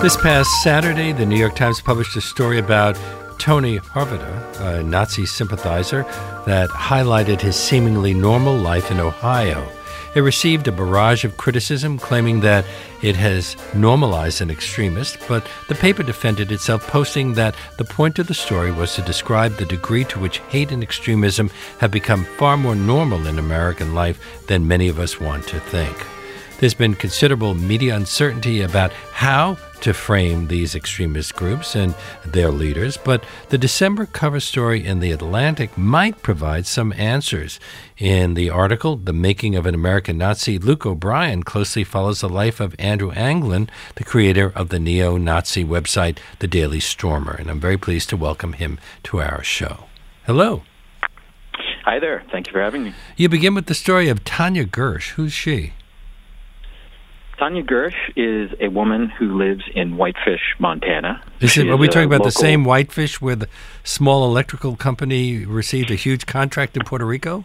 This past Saturday, the New York Times published a story about Tony Harvada, a Nazi sympathizer, that highlighted his seemingly normal life in Ohio. It received a barrage of criticism, claiming that it has normalized an extremist, but the paper defended itself, posting that the point of the story was to describe the degree to which hate and extremism have become far more normal in American life than many of us want to think. There's been considerable media uncertainty about how to frame these extremist groups and their leaders, but the December cover story in The Atlantic might provide some answers. In the article, The Making of an American Nazi, Luke O'Brien closely follows the life of Andrew Anglin, the creator of the neo-Nazi website, The Daily Stormer, and I'm very pleased to welcome him to our show. Hello. Hi there. Thank you for having me. You begin with the story of Tanya Gersh. Who's she? Tanya Gersh is a woman who lives in Whitefish, Montana. Are we talking about the same Whitefish where the small electrical company received a huge contract in Puerto Rico?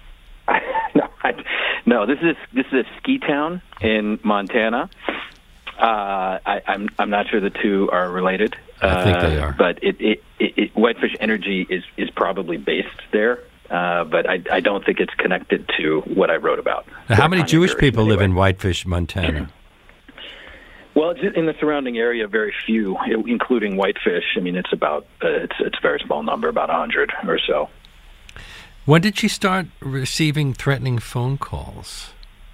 No, this is a ski town in Montana. I'm not sure the two are related. I think they are. But Whitefish Energy is probably based there. But I don't think it's connected to what I wrote about. Now, how many Jewish people live in Whitefish, Montana? Well, in the surrounding area, very few, including Whitefish. I mean, it's a very small number, about 100 or so. When did she start receiving threatening phone calls?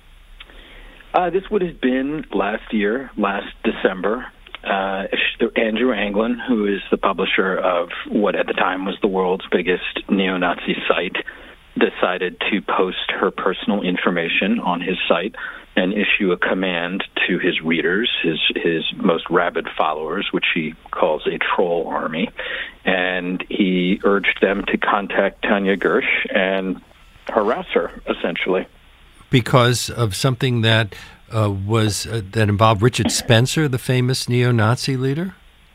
This would have been last December. Andrew Anglin, who is the publisher of what at the time was the world's biggest neo-Nazi site, decided to post her personal information on his site and issue a command to his readers, his most rabid followers, which he calls a troll army. And he urged them to contact Tanya Gersh and harass her, essentially. Because of something that that involved Richard Spencer, the famous neo-Nazi leader?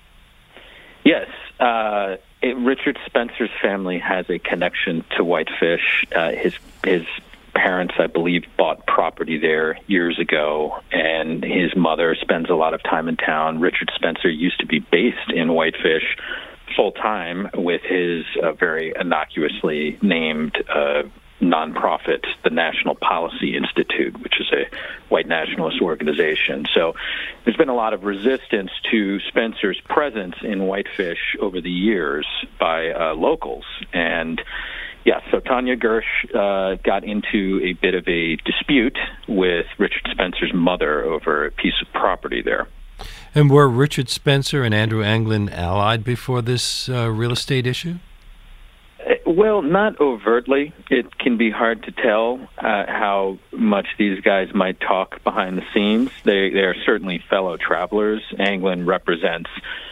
Yes. Richard Spencer's family has a connection to Whitefish. His parents, I believe, bought property there years ago, and his mother spends a lot of time in town. Richard Spencer used to be based in Whitefish full-time with his very innocuously named nonprofit, the National Policy Institute, which is a white nationalist organization. So there's been a lot of resistance to Spencer's presence in Whitefish over the years by locals. And so Tanya Gersh got into a bit of a dispute with Richard Spencer's mother over a piece of property there. And were Richard Spencer and Andrew Anglin allied before this real estate issue? Well, not overtly. It can be hard to tell how much these guys might talk behind the scenes. They are certainly fellow travelers. Anglin represents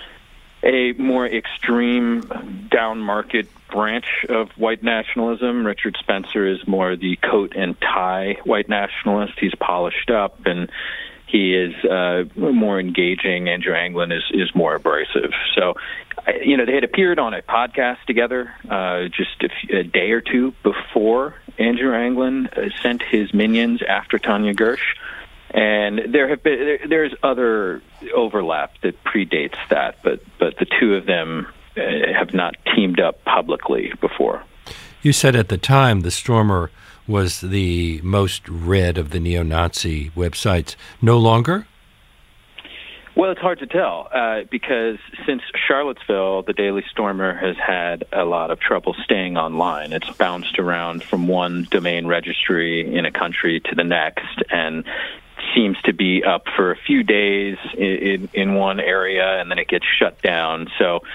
a more extreme down-market branch of white nationalism. Richard Spencer is more the coat and tie white nationalist. He's polished up and he is more engaging. Andrew Anglin is more abrasive. So, they had appeared on a podcast together just a day or two before Andrew Anglin sent his minions after Tanya Gersh. And there's other overlap that predates that, but the two of them have not teamed up publicly before. You said at the time the Stormer was the most read of the neo-Nazi websites. No longer? Well, it's hard to tell because since Charlottesville, the Daily Stormer has had a lot of trouble staying online. It's bounced around from one domain registry in a country to the next and seems to be up for a few days in one area, and then it gets shut down. So,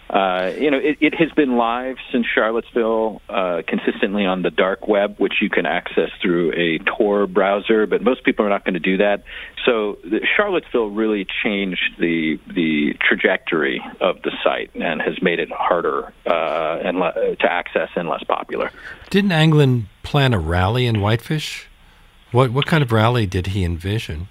it has been live since Charlottesville, consistently on the dark web, which you can access through a Tor browser, but most people are not going to do that. So Charlottesville really changed the trajectory of the site and has made it harder to access and less popular. Didn't Anglin plan a rally in Whitefish? What kind of rally did he envision?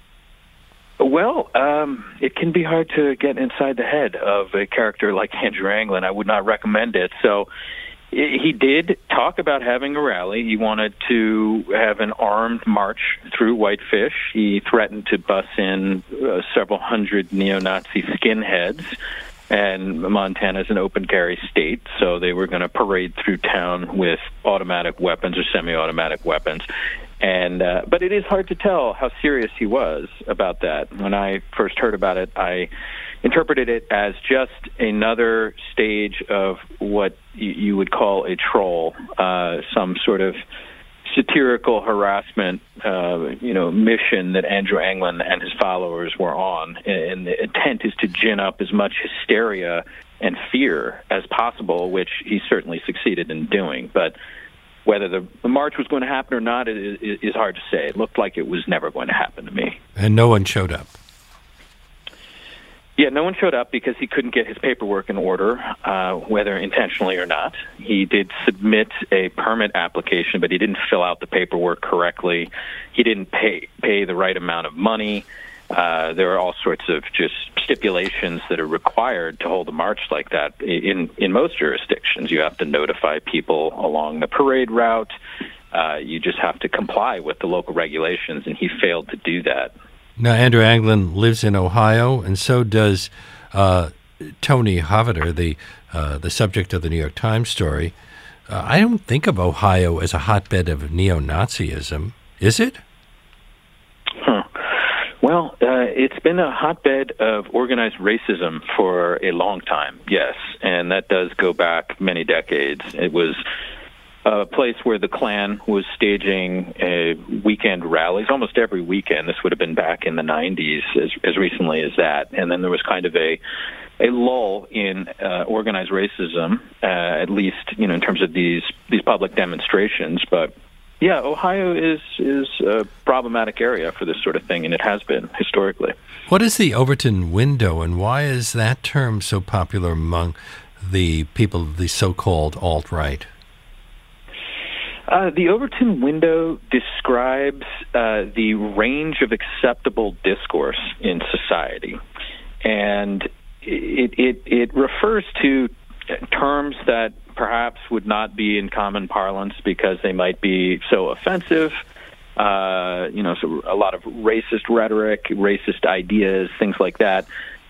Well, it can be hard to get inside the head of a character like Andrew Anglin. I would not recommend it. So He did talk about having a rally. He wanted to have an armed march through Whitefish. He threatened to bus in several hundred neo-Nazi skinheads. And Montana is an open carry state, so they were going to parade through town with automatic weapons or semi-automatic weapons. And but it is hard to tell how serious he was about that. When I first heard about it, I interpreted it as just another stage of what you would call a troll, some sort of satirical harassment, mission that Andrew Anglin and his followers were on. And the intent is to gin up as much hysteria and fear as possible, which he certainly succeeded in doing. But whether the march was going to happen or not is hard to say. It looked like it was never going to happen to me. And no one showed up. Yeah, no one showed up because he couldn't get his paperwork in order, whether intentionally or not. He did submit a permit application, but he didn't fill out the paperwork correctly. He didn't pay the right amount of money. There are all sorts of just stipulations that are required to hold a march like that. In most jurisdictions, you have to notify people along the parade route. You just have to comply with the local regulations, and he failed to do that. Now, Andrew Anglin lives in Ohio, and so does Tony Hoveder, the subject of the New York Times story. I don't think of Ohio as a hotbed of neo-Nazism. Is it? Well, it's been a hotbed of organized racism for a long time, yes, and that does go back many decades. It was a place where the Klan was staging weekend rallies almost every weekend. This would have been back in the 90s, as recently as that. And then there was kind of a lull in organized racism, at least in terms of these public demonstrations. But yeah, Ohio is a problematic area for this sort of thing, and it has been historically. What is the Overton window, and why is that term so popular among the people of the so-called alt-right? The Overton window describes the range of acceptable discourse in society, and it refers to terms that perhaps would not be in common parlance because they might be so offensive. So a lot of racist rhetoric, racist ideas, things like that,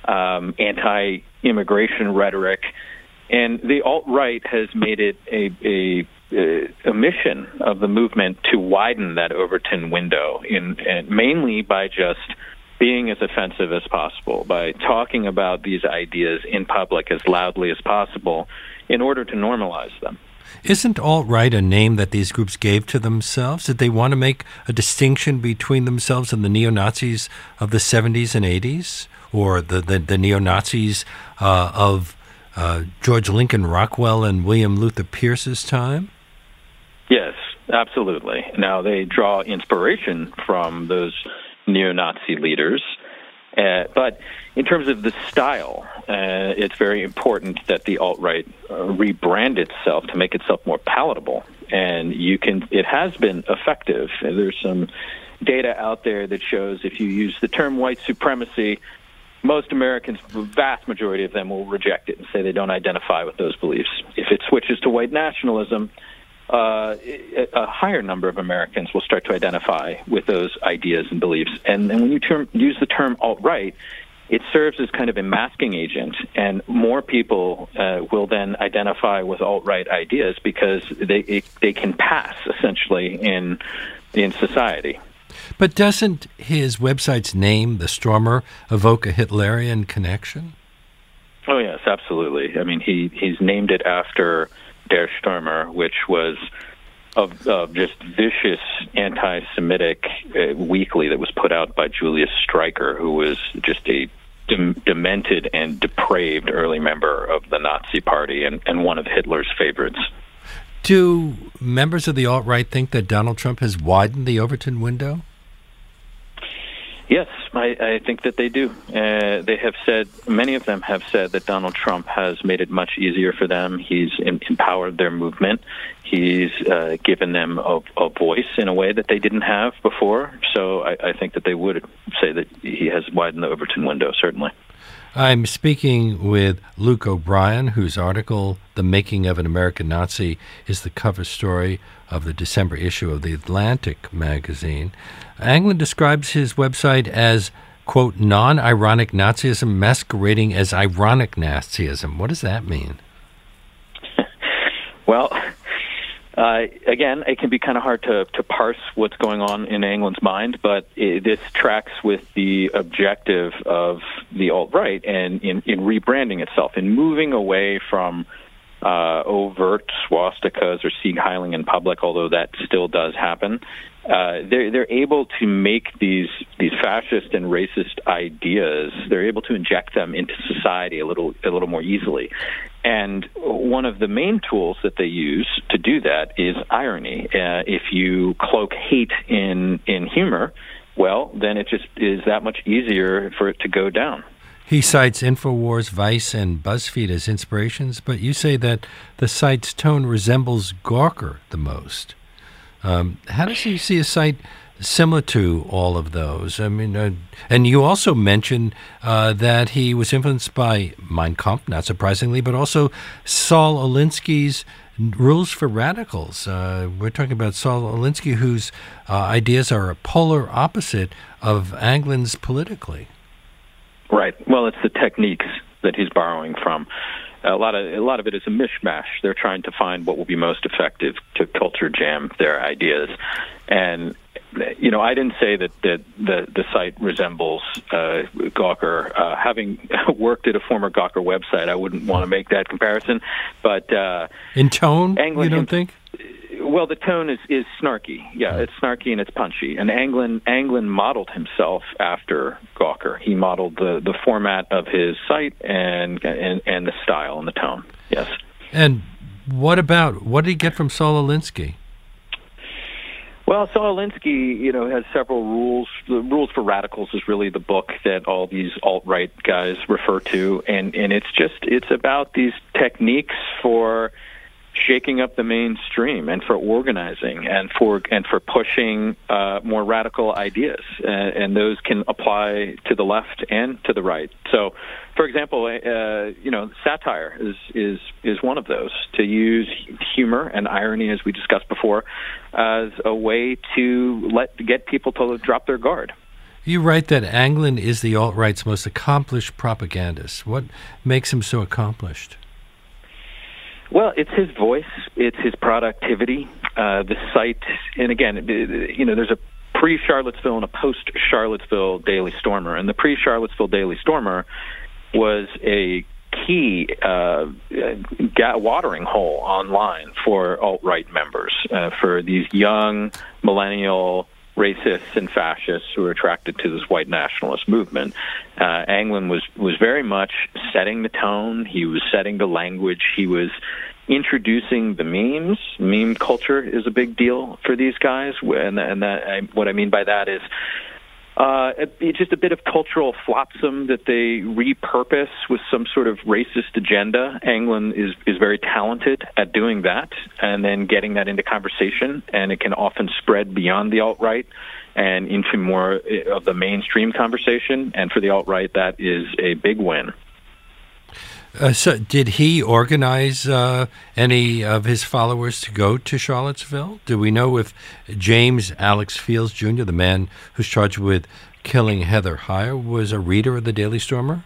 anti-immigration rhetoric, and the alt-right has made it a mission of the movement to widen that Overton window, and mainly by just being as offensive as possible, by talking about these ideas in public as loudly as possible in order to normalize them. Isn't alt-right a name that these groups gave to themselves? Did they want to make a distinction between themselves and the neo-Nazis of the 70s and 80s, or the neo-Nazis of George Lincoln Rockwell and William Luther Pierce's time? Yes, absolutely. Now, they draw inspiration from those neo-Nazi leaders, but in terms of the style, it's very important that the alt-right rebrand itself to make itself more palatable, and it has been effective. There's some data out there that shows if you use the term white supremacy, most Americans, the vast majority of them, will reject it and say they don't identify with those beliefs. If it switches to white nationalism, a higher number of Americans will start to identify with those ideas and beliefs. And when you use the term alt-right, it serves as kind of a masking agent, and more people will then identify with alt-right ideas because they can pass, essentially, in society. But doesn't his website's name, The Stormer, evoke a Hitlerian connection? Oh, yes, absolutely. I mean, he's named it after Der Stürmer, which was of just vicious anti-Semitic weekly that was put out by Julius Streicher, who was just a demented and depraved early member of the Nazi Party and one of Hitler's favorites. Do members of the alt-right think that Donald Trump has widened the Overton window? Yes, I think that they do. They have said, many of them have said that Donald Trump has made it much easier for them. He's empowered their movement. He's given them a voice in a way that they didn't have before. So I think that they would say that he has widened the Overton window, certainly. I'm speaking with Luke O'Brien, whose article, The Making of an American Nazi, is the cover story of the December issue of The Atlantic magazine. Anglin describes his website as, quote, non-ironic Nazism masquerading as ironic Nazism. What does that mean? Well, again, it can be kind of hard to parse what's going on in Anglin's mind, but this tracks with the objective of the alt-right and in rebranding itself, in moving away from overt swastikas or Sieg Heiling in public, although that still does happen. They're able to make these fascist and racist ideas. They're able to inject them into society a little more easily. And one of the main tools that they use to do that is irony. If you cloak hate in humor, well, then it just is that much easier for it to go down. He cites InfoWars, Vice, and BuzzFeed as inspirations, but you say that the site's tone resembles Gawker the most. How does he see a site similar to all of those? I mean, and you also mentioned that he was influenced by Mein Kampf, not surprisingly, but also Saul Alinsky's Rules for Radicals. We're talking about Saul Alinsky, whose ideas are a polar opposite of Anglin's politically. Right. Well, it's the techniques that he's borrowing from. A lot of it is a mishmash. They're trying to find what will be most effective to culture jam their ideas. And, you know, I didn't say that the site resembles Gawker. Having worked at a former Gawker website, I wouldn't want to make that comparison. But in tone, Anglin, you don't think? Well, the tone is snarky. Yeah, it's snarky and it's punchy. And Anglin modeled himself after Gawker. He modeled the format of his site and the style and the tone. Yes. And what did he get from Saul Alinsky? Well, Saul Alinsky, you know, has several rules. The Rules for Radicals is really the book that all these alt-right guys refer to, and it's about these techniques for shaking up the mainstream and for organizing and for pushing more radical ideas, and those can apply to the left and to the right. So, for example, you know, satire is one of those. To use humor and irony, as we discussed before, as a way to get people to drop their guard. You write that Anglin is the alt-right's most accomplished propagandist. What makes him so accomplished? Well, it's his voice, it's his productivity, the site, and again, you know, there's a pre-Charlottesville and a post-Charlottesville Daily Stormer, and the pre-Charlottesville Daily Stormer was a key watering hole online for alt-right members, for these young millennial racists and fascists who are attracted to this white nationalist movement. Anglin was very much setting the tone. He was setting the language. He was introducing the memes. Meme culture is a big deal for these guys, and what I mean by that is it's just a bit of cultural flopsome that they repurpose with some sort of racist agenda. Anglin is very talented at doing that and then getting that into conversation, and it can often spread beyond the alt-right and into more of the mainstream conversation. And for the alt-right, that is a big win. So did he organize any of his followers to go to Charlottesville? Do we know if James Alex Fields Jr., the man who's charged with killing Heather Heyer, was a reader of the Daily Stormer?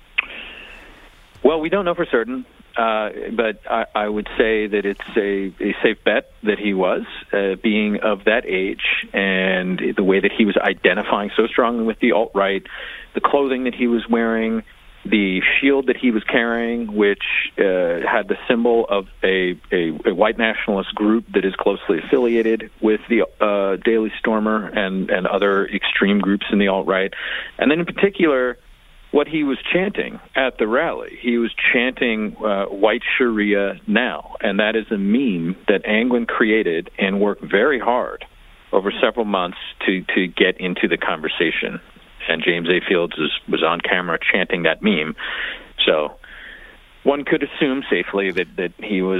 Well, we don't know for certain, but I would say that it's a safe bet that he was, being of that age, and the way that he was identifying so strongly with the alt-right, the clothing that he was wearing, the shield that he was carrying, which had the symbol of a white nationalist group that is closely affiliated with the Daily Stormer and other extreme groups in the alt-right. And then in particular, what he was chanting at the rally. He was chanting white Sharia now, and that is a meme that Anglin created and worked very hard over several months to get into the conversation. And James A. Fields was on camera chanting that meme. So one could assume safely that he was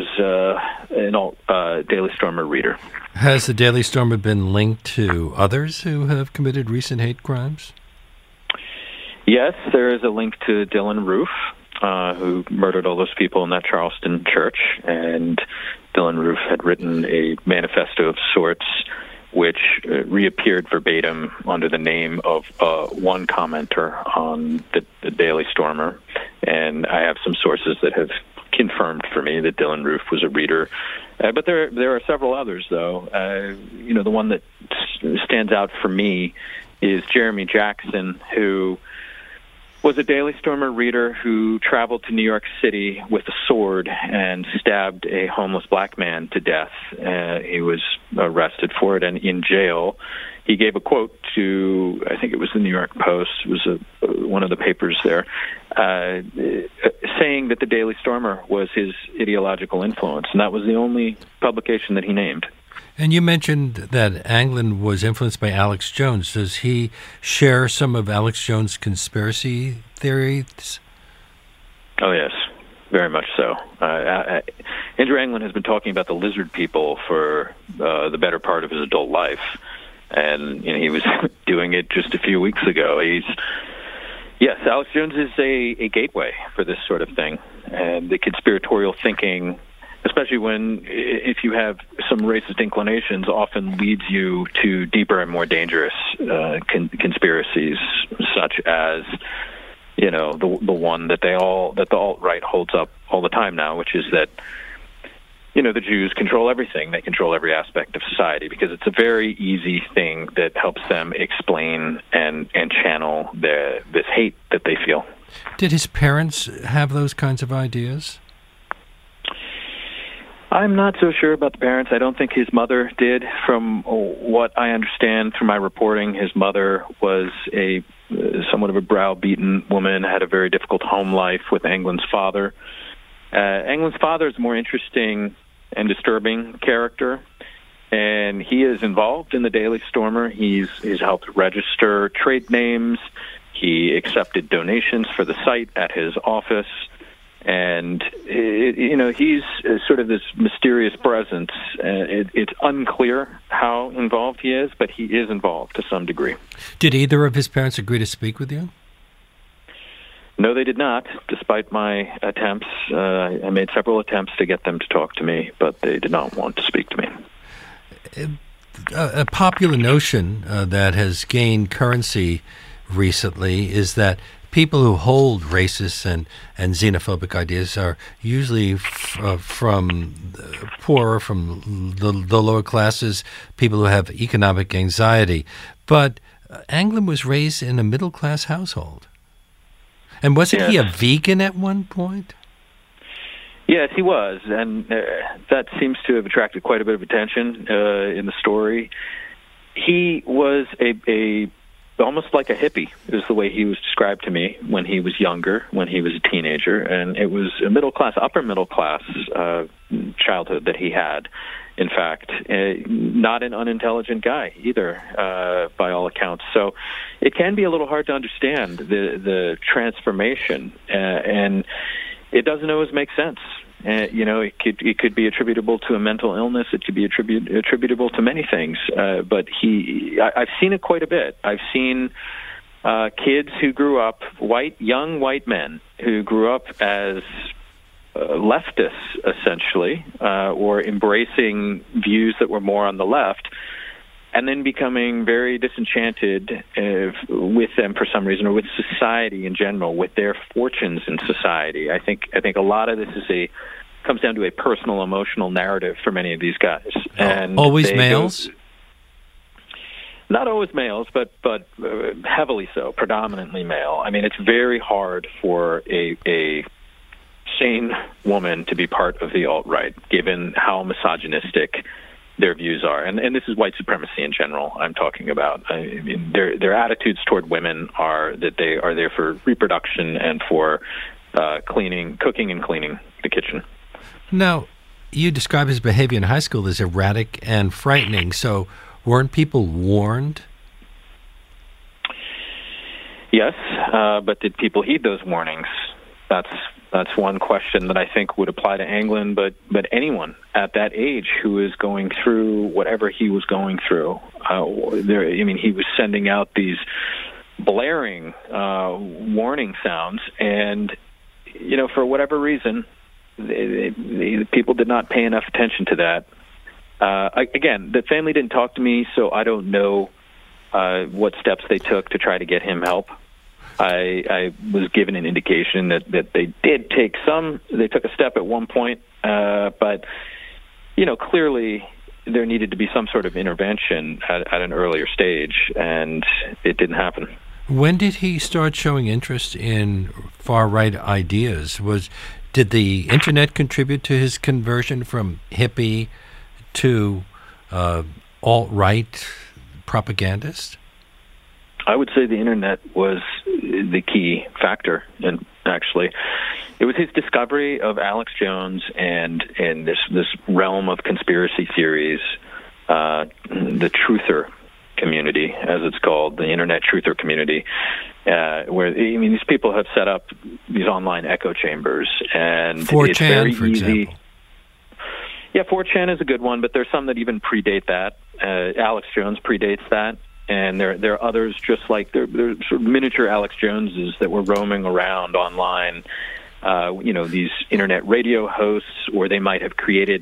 an Daily Stormer reader. Has the Daily Stormer been linked to others who have committed recent hate crimes? Yes, there is a link to Dylann Roof, who murdered all those people in that Charleston church. And Dylann Roof had written a manifesto of sorts, which reappeared verbatim under the name of one commenter on the Daily Stormer. And I have some sources that have confirmed for me that Dylann Roof was a reader. But there are several others, though. The one that stands out for me is Jeremy Jackson, who was a Daily Stormer reader who traveled to New York City with a sword and stabbed a homeless black man to death. He was arrested for it, and in jail, he gave a quote to, I think it was the New York Post, it was one of the papers there, saying that the Daily Stormer was his ideological influence, and that was the only publication that he named. And you mentioned that Anglin was influenced by Alex Jones. Does he share some of Alex Jones' conspiracy theories? Oh, yes, very much so. Andrew Anglin has been talking about the lizard people for the better part of his adult life, and he was doing it just a few weeks ago. Yes, Alex Jones is a gateway for this sort of thing, and the conspiratorial thinking, especially if you have some racist inclinations, often leads you to deeper and more dangerous conspiracies, such as the one that the alt-right holds up all the time now, which is that the Jews control everything. They control every aspect of society because it's a very easy thing that helps them explain and channel this hate that they feel. Did his parents have those kinds of ideas? I'm not so sure about the parents. I don't think his mother did. From what I understand from my reporting, his mother was somewhat of a browbeaten woman, had a very difficult home life with Anglin's father. Anglin's father is a more interesting and disturbing character, and he is involved in the Daily Stormer. He's helped register trade names. He accepted donations for the site at his office. And, he's sort of this mysterious presence. It's unclear how involved he is, but he is involved to some degree. Did either of his parents agree to speak with you? No, they did not, despite my attempts. I made several attempts to get them to talk to me, but they did not want to speak to me. A popular notion that has gained currency recently is that people who hold racist and xenophobic ideas are usually from poorer, from the lower classes, people who have economic anxiety. But Anglin was raised in a middle-class household. And wasn't he a vegan at one point? Yes, he was, and that seems to have attracted quite a bit of attention in the story. He was a almost like a hippie, is the way he was described to me when he was younger, when he was a teenager, and it was a upper middle class childhood that he had. In fact, not an unintelligent guy either, by all accounts. So it can be a little hard to understand the transformation, and it doesn't always make sense. It could be attributable to a mental illness. It could be attributable to many things. But I've seen it quite a bit. I've seen kids who grew up, young white men who grew up as leftists, essentially, or embracing views that were more on the left, and then becoming very disenchanted with them for some reason, or with society in general, with their fortunes in society. I think a lot of this comes down to a personal, emotional narrative for many of these guys. And always males? Not always males, but heavily so, predominantly male. I mean, it's very hard for a sane woman to be part of the alt-right, given how misogynistic their views are, and this is white supremacy in general I'm talking about. I mean, their attitudes toward women are that they are there for reproduction and for cooking and cleaning the kitchen. Now, you describe his behavior in high school as erratic and frightening, so weren't people warned? Yes, but did people heed those warnings? That's one question that I think would apply to Anglin, but anyone at that age who is going through whatever he was going through. He was sending out these blaring warning sounds, and for whatever reason, the people did not pay enough attention to that. Again, the family didn't talk to me, so I don't know what steps they took to try to get him help. I was given an indication that they did take they took a step at one point, but clearly there needed to be some sort of intervention at an earlier stage, and it didn't happen. When did he start showing interest in far-right ideas? Did the internet contribute to his conversion from hippie to alt-right propagandist? I would say the internet was the key factor, and actually, it was his discovery of Alex Jones and this realm of conspiracy theories, the truther community, as it's called, the internet truther community, where these people have set up these online echo chambers, and 4chan, it's very for easy. Example. Yeah, 4chan is a good one, but there's some that even predate that. Alex Jones predates that. And there are others just like they're sort of miniature Alex Joneses that were roaming around online. These internet radio hosts, or they might have created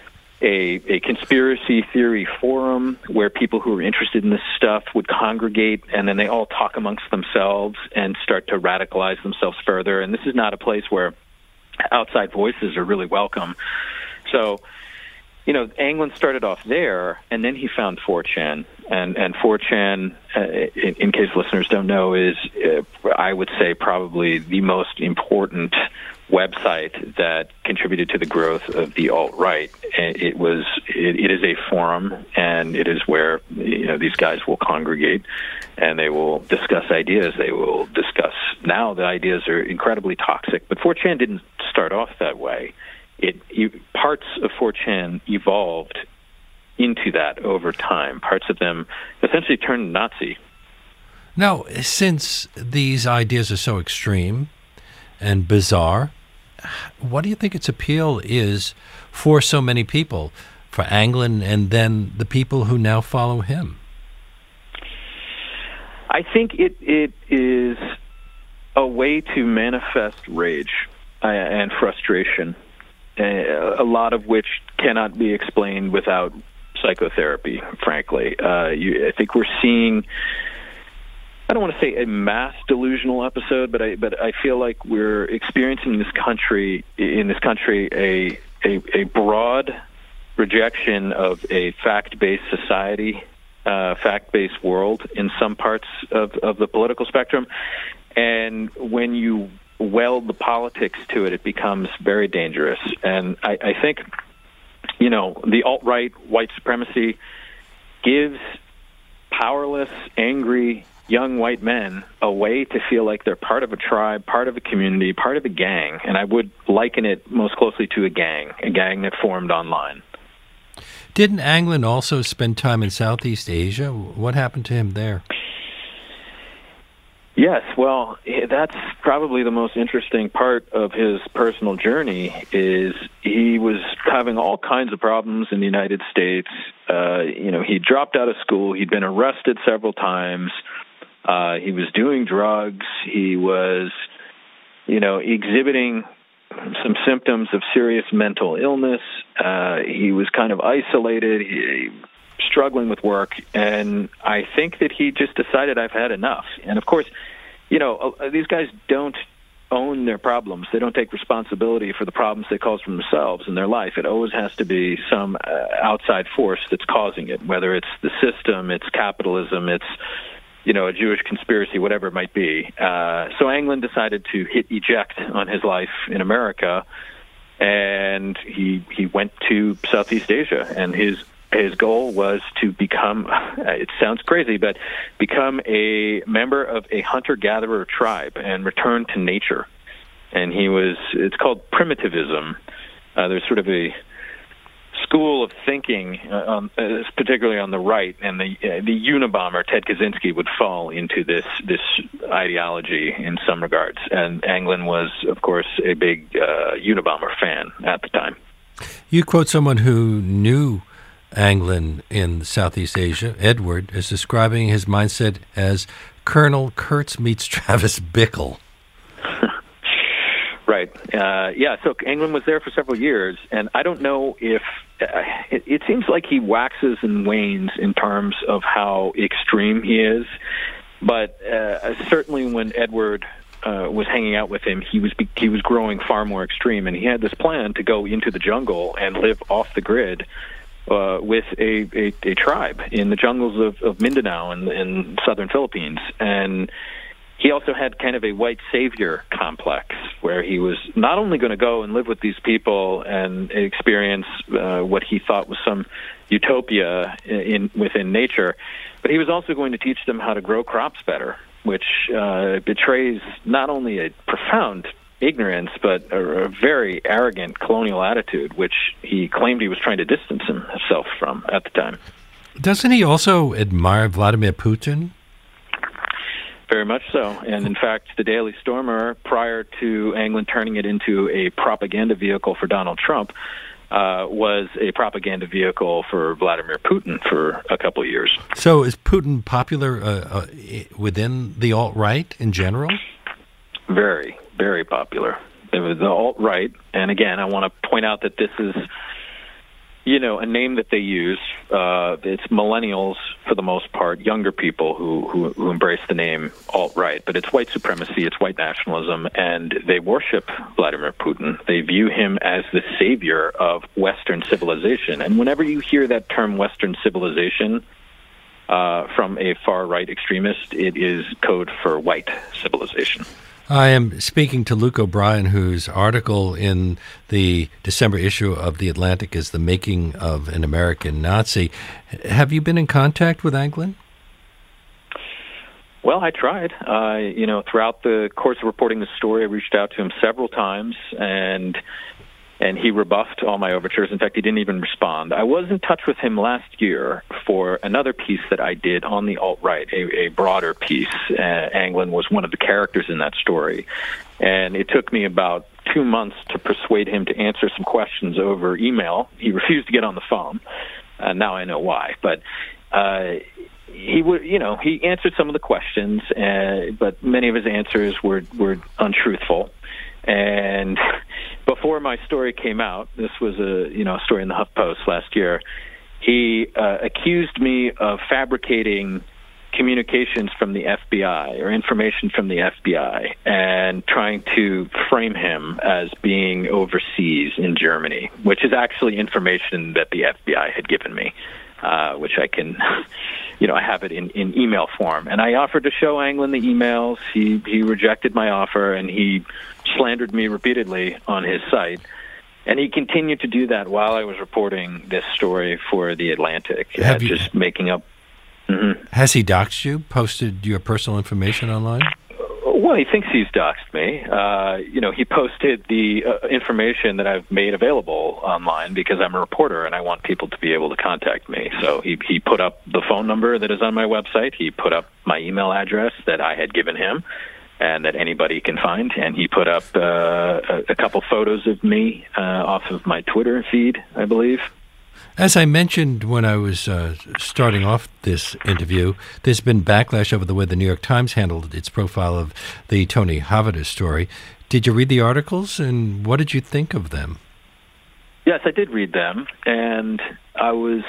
a conspiracy theory forum where people who are interested in this stuff would congregate, and then they all talk amongst themselves and start to radicalize themselves further. And this is not a place where outside voices are really welcome. So, Anglin started off there, and then he found 4chan. And 4chan, in case listeners don't know, is, I would say, probably the most important website that contributed to the growth of the alt-right. It is a forum, and it is where these guys will congregate, and they will discuss ideas. They will discuss, now the ideas are incredibly toxic, but 4chan didn't start off that way. Parts of 4chan evolved into that over time. Parts of them essentially turned Nazi. Now, since these ideas are so extreme and bizarre, what do you think its appeal is for so many people, for Anglin and then the people who now follow him? I think it is a way to manifest rage and frustration, a lot of which cannot be explained without psychotherapy, frankly. I think we're seeing, I don't want to say a mass delusional episode, but I feel like we're experiencing in this country a broad rejection of a fact-based society, fact-based world in some parts of the political spectrum. And when you weld the politics to it, it becomes very dangerous. And I think, the alt-right, white supremacy, gives powerless, angry, young white men a way to feel like they're part of a tribe, part of a community, part of a gang. And I would liken it most closely to a gang that formed online. Didn't Anglin also spend time in Southeast Asia? What happened to him there? Yes, well, that's probably the most interesting part of his personal journey. Is he was having all kinds of problems in the United States. He dropped out of school. He'd been arrested several times. He was doing drugs. He was, exhibiting some symptoms of serious mental illness. He was kind of isolated. Struggling with work, and I think that he just decided, I've had enough. And of course, these guys don't own their problems. They don't take responsibility for the problems they cause for themselves in their life. It always has to be some outside force that's causing it, whether it's the system, it's capitalism, it's a Jewish conspiracy, whatever it might be. So Anglin decided to hit eject on his life in America, and he went to Southeast Asia, and his goal was to become, it sounds crazy, but become a member of a hunter-gatherer tribe and return to nature. And it's called primitivism. There's sort of a school of thinking, particularly on the right, and the Unabomber, Ted Kaczynski, would fall into this ideology in some regards. And Anglin was, of course, a big Unabomber fan at the time. You quote someone who knew Anglin in Southeast Asia, Edward, as describing his mindset as Colonel Kurtz meets Travis Bickle. Right. So Anglin was there for several years, and I don't know if it seems like he waxes and wanes in terms of how extreme he is. But certainly when Edward was hanging out with him, he was growing far more extreme, and he had this plan to go into the jungle and live off the grid with a tribe in the jungles of Mindanao in southern Philippines. And he also had kind of a white savior complex where he was not only going to go and live with these people and experience what he thought was some utopia within nature, but he was also going to teach them how to grow crops better, which betrays not only a profound ignorance, but a very arrogant colonial attitude, which he claimed he was trying to distance himself from at the time. Doesn't he also admire Vladimir Putin? Very much so. And in fact, the Daily Stormer, prior to Anglin turning it into a propaganda vehicle for Donald Trump, was a propaganda vehicle for Vladimir Putin for a couple of years. So is Putin popular within the alt-right in general? Very, very popular. It was the alt-right. And again, I want to point out that this is, a name that they use. It's millennials, for the most part, younger people who embrace the name alt-right. But it's white supremacy, it's white nationalism, and they worship Vladimir Putin. They view him as the savior of Western civilization. And whenever you hear that term Western civilization from a far-right extremist, it is code for white civilization. I am speaking to Luke O'Brien, whose article in the December issue of The Atlantic is The Making of an American Nazi. Have you been in contact with Anglin? Well, I tried. Throughout the course of reporting the story, I reached out to him several times, and he rebuffed all my overtures. In fact, he didn't even respond. I was in touch with him last year for another piece that I did on the alt-right, a broader piece. Anglin was one of the characters in that story. And it took me about 2 months to persuade him to answer some questions over email. He refused to get on the phone. Now I know why. But he answered some of the questions, but many of his answers were untruthful. And before my story came out, this was a story in the HuffPost last year, he accused me of fabricating communications from the FBI or information from the FBI and trying to frame him as being overseas in Germany, which is actually information that the FBI had given me, which I can, I have it in email form. And I offered to show Anglin the emails. He rejected my offer, and he slandered me repeatedly on his site. And he continued to do that while I was reporting this story for The Atlantic, just making up. Mm-hmm. Has he doxed you, posted your personal information online? Well, he thinks he's doxed me. He posted the information that I've made available online because I'm a reporter and I want people to be able to contact me. So he put up the phone number that is on my website. He put up my email address that I had given him and that anybody can find. And he put up a couple photos of me off of my Twitter feed, I believe. As I mentioned when I was starting off this interview, there's been backlash over the way the New York Times handled its profile of the Tony Hovada story. Did you read the articles, and what did you think of them? Yes, I did read them, and I was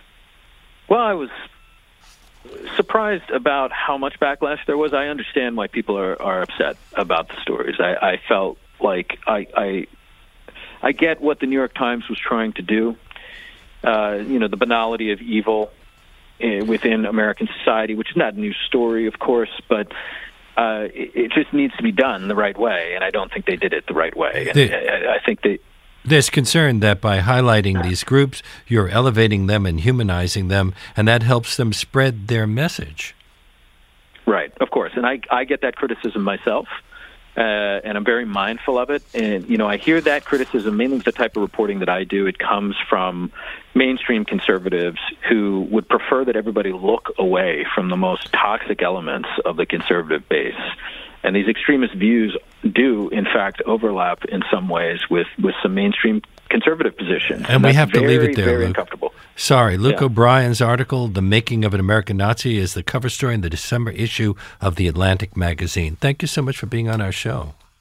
surprised about how much backlash there was. I understand why people are upset about the stories. I felt like I get what the New York Times was trying to do. The banality of evil within American society, which is not a new story, of course, but it just needs to be done the right way, and I don't think they did it the right way. I think there's concern that by highlighting these groups, you're elevating them and humanizing them, and that helps them spread their message. Right, of course, and I get that criticism myself. And I'm very mindful of it. And, I hear that criticism mainly with the type of reporting that I do. It comes from mainstream conservatives who would prefer that everybody look away from the most toxic elements of the conservative base. And these extremist views do, in fact, overlap in some ways with some mainstream conservative positions. And we have to leave it there, very Luke. Uncomfortable. Sorry, Luke O'Brien's article, The Making of an American Nazi, is the cover story in the December issue of The Atlantic magazine. Thank you so much for being on our show.